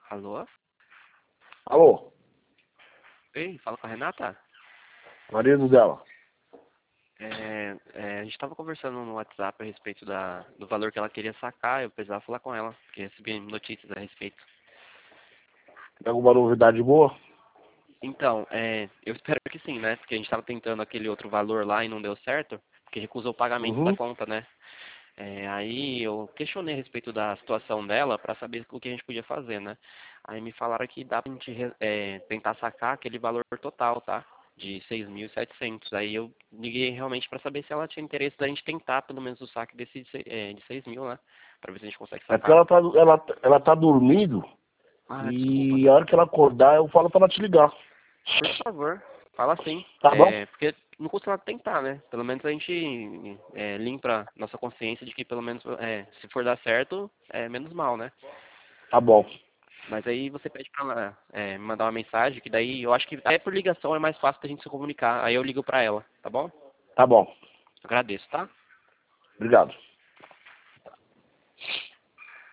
Alô? Alô, Ei, fala com a Renata? marido dela. A gente estava conversando no WhatsApp a respeito do valor que ela queria sacar, eu precisava falar com ela, porque recebi notícias a respeito. Tem alguma novidade boa? Então, eu espero que sim, né? Porque a gente estava tentando aquele outro valor lá e não deu certo, porque recusou o pagamento da Uhum. conta, né? Aí eu questionei a respeito da situação dela para saber o que a gente podia fazer, né? Aí me falaram que dá pra gente tentar sacar aquele valor total, tá? De 6.700. Aí eu liguei realmente para saber se ela tinha interesse da gente tentar pelo menos o saque de 6.000, né? Para ver se a gente consegue É porque sacar. ela tá dormindo Ah, desculpa, e tá? a hora que ela acordar eu falo pra ela te ligar. Por favor, fala sim. Tá bom? Porque não custa nada tentar, né? Pelo menos a gente limpa nossa consciência de que pelo menos se for dar certo, é menos mal, né? Tá bom. Mas aí você pede pra ela me mandar uma mensagem, que daí eu acho que até por ligação é mais fácil da gente se comunicar. Aí eu ligo pra ela, tá bom? Tá bom. Agradeço, tá? Obrigado.